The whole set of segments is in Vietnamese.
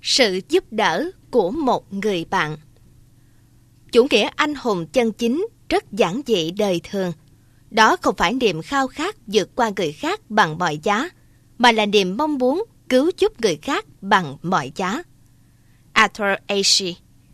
Sự giúp đỡ của một người bạn. Chủ nghĩa anh hùng chân chính rất giản dị đời thường. Đó không phải niềm khao khát vượt qua người khác bằng mọi giá, mà là niềm mong muốn cứu giúp người khác bằng mọi giá. Arthur Ashe.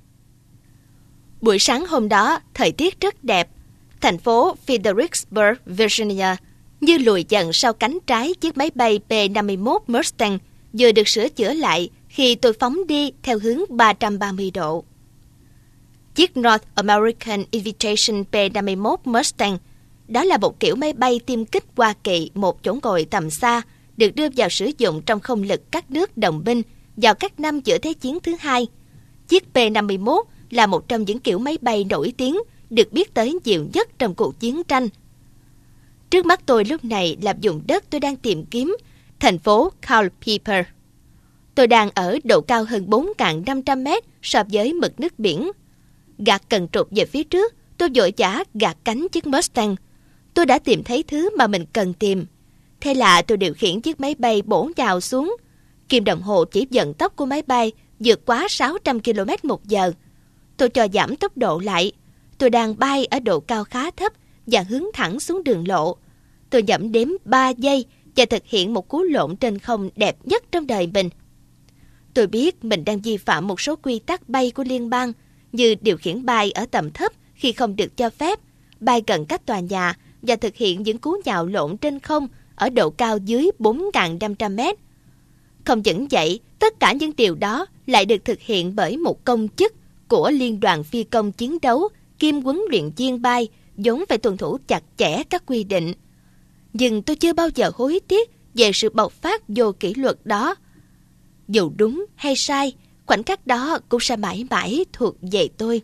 Buổi sáng hôm đó, thời tiết rất đẹp. Thành phố Fredericksburg, Virginia, như lùi dần sau cánh trái chiếc máy bay P-51 Mustang vừa được sửa chữa lại khi tôi phóng đi theo hướng 330 độ. Chiếc North American Invitation P-51 Mustang, đó là một kiểu máy bay tiêm kích Hoa Kỳ một chỗ ngồi tầm xa, được đưa vào sử dụng trong không lực các nước đồng minh vào các năm giữa Thế chiến thứ hai. Chiếc P-51 là một trong những kiểu máy bay nổi tiếng được biết tới nhiều nhất trong cuộc chiến tranh. Trước mắt tôi lúc này là vùng đất tôi đang tìm kiếm, thành phố Culpeper. Tôi đang ở độ cao hơn 4.500 mét so với mực nước biển. Gạt cần trục về phía trước, tôi vội vã gạt cánh chiếc Mustang. Tôi đã tìm thấy thứ mà mình cần tìm. Thế là tôi điều khiển chiếc máy bay bổ nhào xuống. Kim đồng hồ chỉ vận tốc của máy bay vượt quá 600 km/h. Tôi cho giảm tốc độ lại. Tôi đang bay ở độ cao khá thấp và hướng thẳng xuống đường lộ. Tôi nhẩm đếm 3 giây và thực hiện một cú lộn trên không đẹp nhất trong đời mình. Tôi biết mình đang vi phạm một số quy tắc bay của liên bang, như điều khiển bay ở tầm thấp khi không được cho phép, bay gần các tòa nhà và thực hiện những cú nhào lộn trên không ở độ cao dưới 4.500 mét. Không những vậy, tất cả những điều đó lại được thực hiện bởi một công chức của Liên đoàn Phi công chiến đấu kiêm huấn luyện viên bay, vốn phải tuân thủ chặt chẽ các quy định. Nhưng tôi chưa bao giờ hối tiếc về sự bộc phát vô kỷ luật đó. Dù đúng hay sai, khoảnh khắc đó cũng sẽ mãi mãi thuộc về tôi.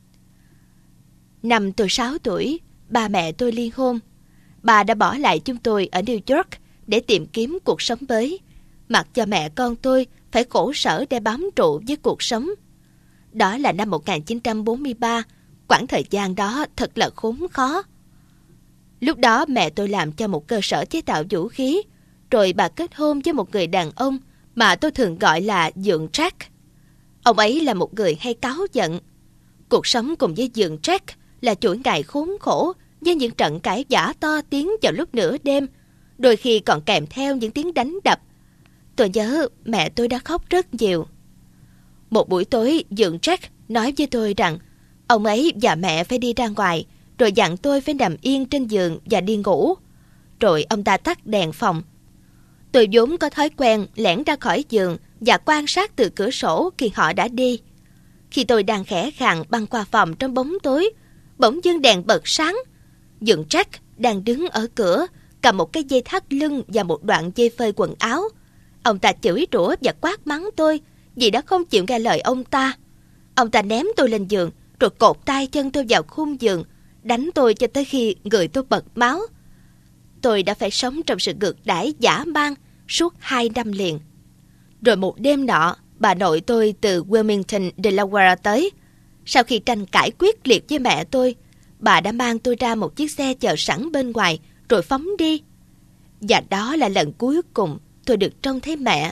Năm tôi 6 tuổi, ba mẹ tôi ly hôn. Bà đã bỏ lại chúng tôi ở New York để tìm kiếm cuộc sống mới, mặc cho mẹ con tôi phải khổ sở để bám trụ với cuộc sống. Đó là năm 1943, quãng thời gian đó thật là khốn khó. Lúc đó mẹ tôi làm cho một cơ sở chế tạo vũ khí, rồi bà kết hôn với một người đàn ông mà tôi thường gọi là Dượng Jack. Ông ấy là một người hay cáu giận. Cuộc sống cùng với Dượng Jack là chuỗi ngày khốn khổ với những trận cãi vã to tiếng vào lúc nửa đêm, đôi khi còn kèm theo những tiếng đánh đập. Tôi nhớ mẹ tôi đã khóc rất nhiều. Một buổi tối, Dượng Jack nói với tôi rằng ông ấy và mẹ phải đi ra ngoài, rồi dặn tôi phải nằm yên trên giường và đi ngủ. Rồi ông ta tắt đèn phòng. Tôi vốn có thói quen lẻn ra khỏi giường và quan sát từ cửa sổ khi họ đã đi. Khi tôi đang khẽ khàng băng qua phòng trong bóng tối, bỗng dưng đèn bật sáng. Dượng Jack đang đứng ở cửa, cầm một cái dây thắt lưng và một đoạn dây phơi quần áo. Ông ta chửi rủa và quát mắng tôi vì đã không chịu nghe lời ông ta. Ông ta ném tôi lên giường, rồi cột tay chân tôi vào khung giường, đánh tôi cho tới khi người tôi bật máu. Tôi đã phải sống trong sự ngược đãi dã man suốt 2 năm liền. Rồi một đêm nọ, bà nội tôi từ Wilmington, Delaware tới. Sau khi tranh cãi quyết liệt với mẹ tôi, bà đã mang tôi ra một chiếc xe chờ sẵn bên ngoài rồi phóng đi. Và đó là lần cuối cùng tôi được trông thấy mẹ.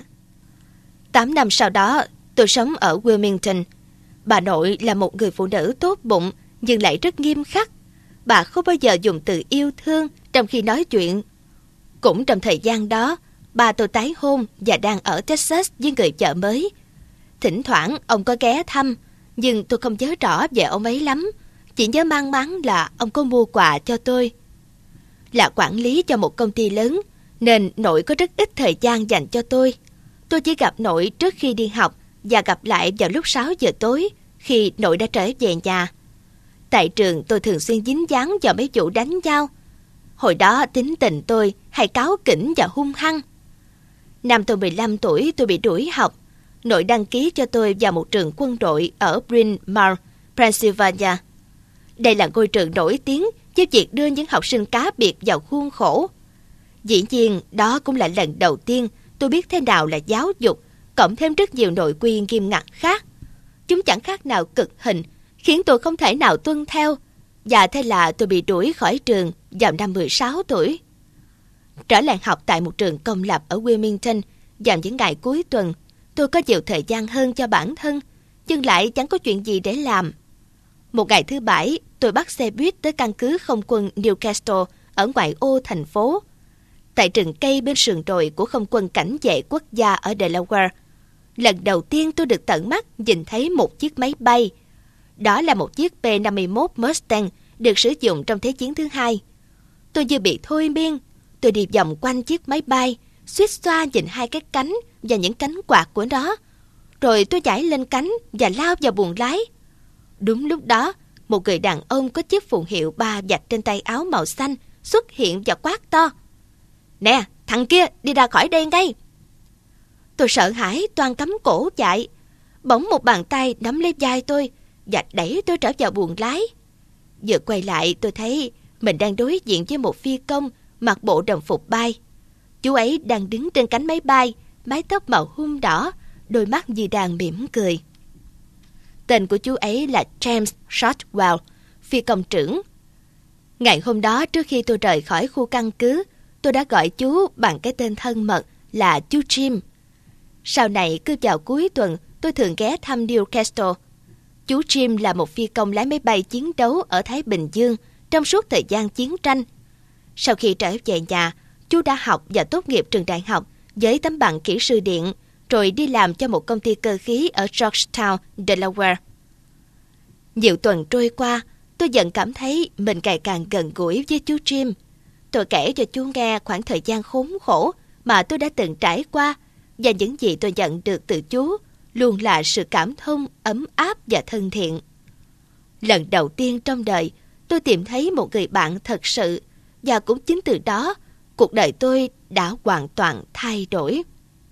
8 năm sau đó, tôi sống ở Wilmington. Bà nội là một người phụ nữ tốt bụng nhưng lại rất nghiêm khắc. Bà không bao giờ dùng từ yêu thương trong khi nói chuyện. Cũng trong thời gian đó, ba tôi tái hôn và đang ở Texas với người vợ mới. Thỉnh thoảng ông có ghé thăm, nhưng tôi không nhớ rõ về ông ấy lắm. Chỉ nhớ mang máng là ông có mua quà cho tôi. Là quản lý cho một công ty lớn, nên nội có rất ít thời gian dành cho tôi. Tôi chỉ gặp nội trước khi đi học và gặp lại vào lúc 6 giờ tối khi nội đã trở về nhà. Tại trường tôi thường xuyên dính dáng vào mấy vụ đánh nhau. Hồi đó tính tình tôi hay cáu kỉnh và hung hăng. Năm tôi 15 tuổi tôi bị đuổi học. Nội đăng ký cho tôi vào một trường quân đội ở Bryn Mawr, Pennsylvania. Đây là ngôi trường nổi tiếng với việc đưa những học sinh cá biệt vào khuôn khổ. Dĩ nhiên, đó cũng là lần đầu tiên tôi biết thế nào là giáo dục, cộng thêm rất nhiều nội quy nghiêm ngặt khác. Chúng chẳng khác nào cực hình, khiến tôi không thể nào tuân theo, và thế là tôi bị đuổi khỏi trường vào năm 16 tuổi. Trở lại học tại một trường công lập ở Wilmington vào những ngày cuối tuần, tôi có nhiều thời gian hơn cho bản thân, nhưng lại chẳng có chuyện gì để làm. Một ngày thứ Bảy, tôi bắt xe buýt tới căn cứ không quân Newcastle ở ngoại ô thành phố. Tại rừng cây bên sườn đồi của không quân cảnh vệ quốc gia ở Delaware, lần đầu tiên tôi được tận mắt nhìn thấy một chiếc máy bay. Đó là một chiếc P-51 Mustang được sử dụng trong Thế chiến thứ hai. Tôi như bị thôi miên. Tôi đi vòng quanh chiếc máy bay, suýt xoa nhìn hai cái cánh và những cánh quạt của nó. Rồi tôi nhảy lên cánh và lao vào buồng lái. Đúng lúc đó, một người đàn ông có chiếc phù hiệu 3 vạch trên tay áo màu xanh xuất hiện và quát to: "Nè, thằng kia, đi ra khỏi đây ngay!" Tôi sợ hãi toan cắm cổ chạy. Bỗng một bàn tay nắm lấy vai tôi và đẩy tôi trở vào buồng lái. Vừa quay lại, tôi thấy mình đang đối diện với một phi công mặc bộ đồng phục bay. Chú ấy đang đứng trên cánh máy bay, mái tóc màu hun đỏ, đôi mắt như đang mỉm cười. Tên của chú ấy là James Shotwell, phi công trưởng. Ngày hôm đó, trước khi tôi rời khỏi khu căn cứ, tôi đã gọi chú bằng cái tên thân mật là chú Jim. Sau này, cứ vào cuối tuần, tôi thường ghé thăm Newcastle. Chú Jim là một phi công lái máy bay chiến đấu ở Thái Bình Dương trong suốt thời gian chiến tranh. Sau khi trở về nhà, chú đã học và tốt nghiệp trường đại học với tấm bằng kỹ sư điện, rồi đi làm cho một công ty cơ khí ở Georgetown, Delaware. Nhiều tuần trôi qua, tôi dần cảm thấy mình ngày càng gần gũi với chú Jim. Tôi kể cho chú nghe khoảng thời gian khốn khổ mà tôi đã từng trải qua, và những gì tôi nhận được từ chú luôn là sự cảm thông, ấm áp và thân thiện. Lần đầu tiên trong đời, tôi tìm thấy một người bạn thật sự, và cũng chính từ đó, cuộc đời tôi đã hoàn toàn thay đổi.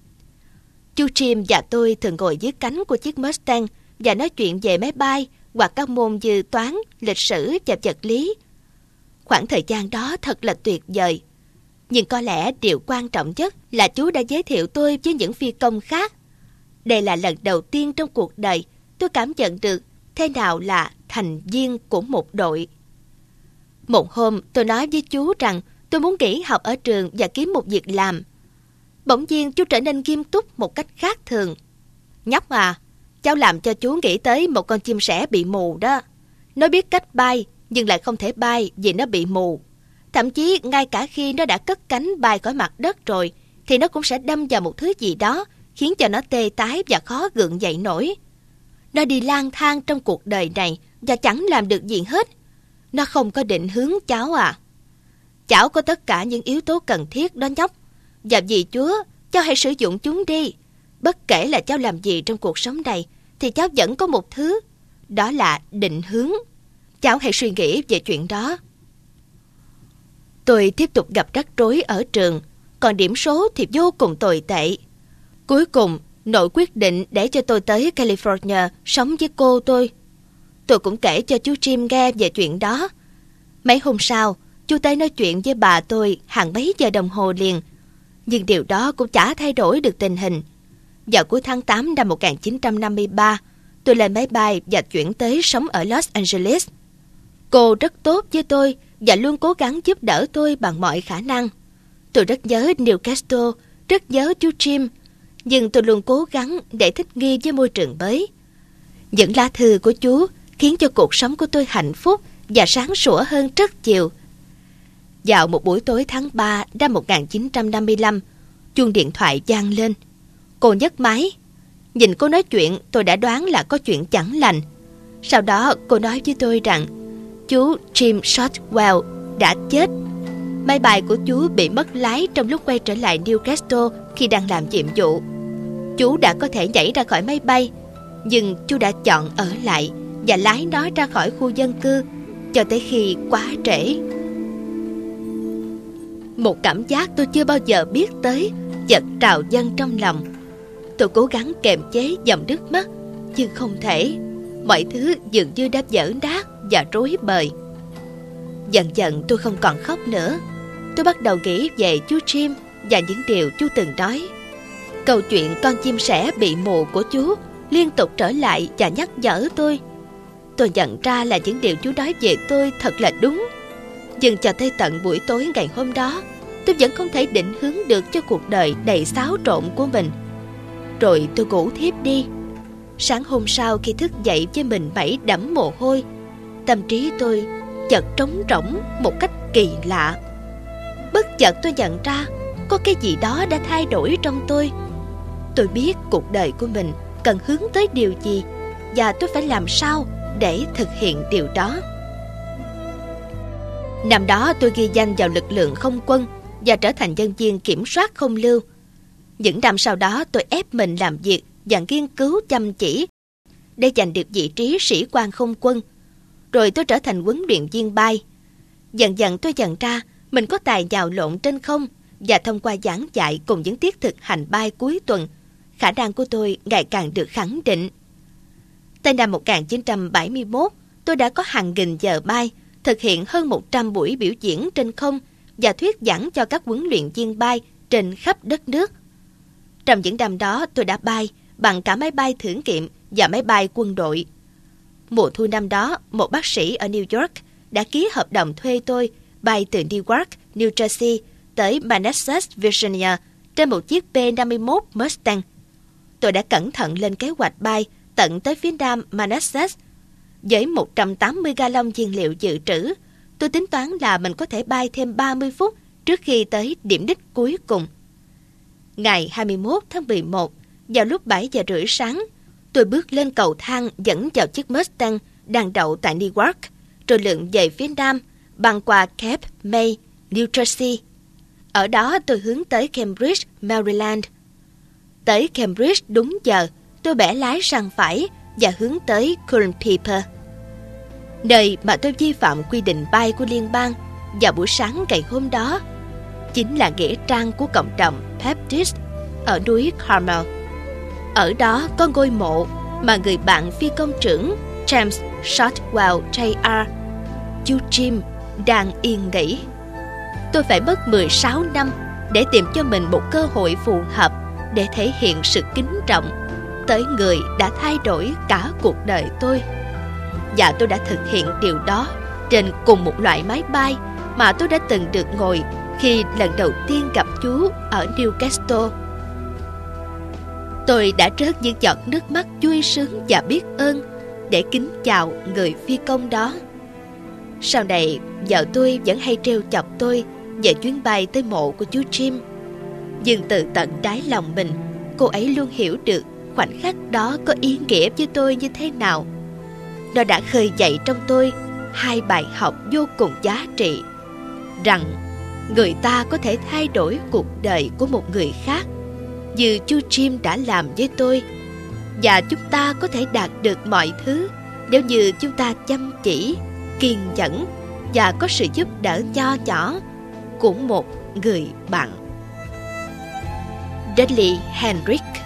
Chú Jim và tôi thường ngồi dưới cánh của chiếc Mustang và nói chuyện về máy bay hoặc các môn như toán, lịch sử và vật lý. Khoảng thời gian đó thật là tuyệt vời. Nhưng có lẽ điều quan trọng nhất là chú đã giới thiệu tôi với những phi công khác. Đây là lần đầu tiên trong cuộc đời tôi cảm nhận được thế nào là thành viên của một đội. Một hôm tôi nói với chú rằng tôi muốn nghỉ học ở trường và kiếm một việc làm. Bỗng nhiên chú trở nên nghiêm túc một cách khác thường. "Nhóc à, cháu làm cho chú nghĩ tới một con chim sẻ bị mù đó. Nó biết cách bay nhưng lại không thể bay vì nó bị mù. Thậm chí ngay cả khi nó đã cất cánh bay khỏi mặt đất rồi thì nó cũng sẽ đâm vào một thứ gì đó khiến cho nó tê tái và khó gượng dậy nổi. Nó đi lang thang trong cuộc đời này và chẳng làm được gì hết. Nó không có định hướng cháu à. Cháu có tất cả những yếu tố cần thiết đó nhóc. Và vì Chúa, cháu hãy sử dụng chúng đi. Bất kể là cháu làm gì trong cuộc sống này thì cháu vẫn có một thứ. Đó là định hướng. Cháu hãy suy nghĩ về chuyện đó." Tôi tiếp tục gặp rắc rối ở trường, còn điểm số thì vô cùng tồi tệ. Cuối cùng, nội quyết định để cho tôi tới California sống với cô tôi. Tôi cũng kể cho chú Jim nghe về chuyện đó. Mấy hôm sau, chú tới nói chuyện với bà tôi hàng mấy giờ đồng hồ liền. Nhưng điều đó cũng chả thay đổi được tình hình. Vào cuối tháng 8 năm 1953, tôi lên máy bay và chuyển tới sống ở Los Angeles. Cô rất tốt với tôi và luôn cố gắng giúp đỡ tôi bằng mọi khả năng. Tôi rất nhớ Newcastle, rất nhớ chú Jim, nhưng tôi luôn cố gắng để thích nghi với môi trường mới. Những lá thư của chú khiến cho cuộc sống của tôi hạnh phúc và sáng sủa hơn rất nhiều. Vào một buổi tối tháng 3 năm 1955, chuông điện thoại vang lên. Cô nhấc máy. Nhìn cô nói chuyện, tôi đã đoán là có chuyện chẳng lành. Sau đó cô nói với tôi rằng chú Jim Shotwell đã chết. Máy bay của chú bị mất lái trong lúc quay trở lại Newcastle khi đang làm nhiệm vụ. Chú đã có thể nhảy ra khỏi máy bay, nhưng chú đã chọn ở lại và lái nó ra khỏi khu dân cư cho tới khi quá trễ. Một cảm giác tôi chưa bao giờ biết tới chợt trào dâng trong lòng. Tôi cố gắng kềm chế dòng nước mắt, nhưng không thể. Mọi thứ dường như đã vỡ nát và rối bời. Dần dần tôi không còn khóc nữa. Tôi bắt đầu nghĩ về chú Jim và những điều chú từng nói. Câu chuyện con chim sẻ bị mù của chú liên tục trở lại và nhắc nhở tôi. Tôi nhận ra là những điều chú nói về tôi thật là đúng. Nhưng cho tới tận buổi tối ngày hôm đó, tôi vẫn không thể định hướng được cho cuộc đời đầy xáo trộn của mình. Rồi tôi ngủ thiếp đi. Sáng hôm sau khi thức dậy với mình mẩy đẫm mồ hôi, tâm trí tôi chợt trống rỗng một cách kỳ lạ. Bất chợt tôi nhận ra có cái gì đó đã thay đổi trong tôi. Tôi biết cuộc đời của mình cần hướng tới điều gì, và tôi phải làm sao để thực hiện điều đó. Năm đó tôi ghi danh vào lực lượng không quân và trở thành nhân viên kiểm soát không lưu. Những năm sau đó tôi ép mình làm việc và nghiên cứu chăm chỉ để giành được vị trí sĩ quan không quân. Rồi tôi trở thành huấn luyện viên bay. Dần dần tôi nhận ra mình có tài nhào lộn trên không, và thông qua giảng dạy cùng những tiết thực hành bay cuối tuần, khả năng của tôi ngày càng được khẳng định. Tới năm 1971, tôi đã có hàng nghìn giờ bay, thực hiện hơn 100 buổi biểu diễn trên không và thuyết giảng cho các huấn luyện viên bay trên khắp đất nước. Trong những năm đó, tôi đã bay bằng cả máy bay thử nghiệm và máy bay quân đội. Mùa thu năm đó, một bác sĩ ở New York đã ký hợp đồng thuê tôi bay từ Newark, New Jersey tới Manassas, Virginia trên một chiếc B-51 Mustang. Tôi đã cẩn thận lên kế hoạch bay tận tới phía nam Manassas. Với 180 gallon nhiên liệu dự trữ, tôi tính toán là mình có thể bay thêm 30 phút trước khi tới điểm đích cuối cùng. Ngày 21 tháng 11, vào lúc 7 giờ rưỡi sáng, tôi bước lên cầu thang dẫn vào chiếc Mustang đang đậu tại Newark, rồi lượn về phía nam, băng qua Cape May, New Jersey. Ở đó tôi hướng tới Cambridge, Maryland. Tới Cambridge đúng giờ, tôi bẻ lái sang phải và hướng tới Culpeper, nơi mà tôi vi phạm quy định bay của liên bang vào buổi sáng ngày hôm đó. Chính là nghĩa trang của cộng đồng Baptist ở núi Carmel. Ở đó có ngôi mộ mà người bạn phi công trưởng James Shotwell Jr., chú Jim, đang yên nghỉ. Tôi phải mất 16 năm để tìm cho mình một cơ hội phù hợp để thể hiện sự kính trọng tới người đã thay đổi cả cuộc đời tôi. Và tôi đã thực hiện điều đó trên cùng một loại máy bay mà tôi đã từng được ngồi khi lần đầu tiên gặp chú ở Newcastle. Tôi đã rớt những giọt nước mắt vui sướng và biết ơn để kính chào người phi công đó. Sau này, vợ tôi vẫn hay trêu chọc tôi về chuyến bay tới mộ của chú Jim. Nhưng từ tận đáy lòng mình, cô ấy luôn hiểu được khoảnh khắc đó có ý nghĩa với tôi như thế nào. Nó đã khơi dậy trong tôi hai bài học vô cùng giá trị, rằng người ta có thể thay đổi cuộc đời của một người khác như chú Jim đã làm với tôi, và chúng ta có thể đạt được mọi thứ nếu như chúng ta chăm chỉ, kiên nhẫn và có sự giúp đỡ nho nhỏ của một người bạn. Dudley Hendricks.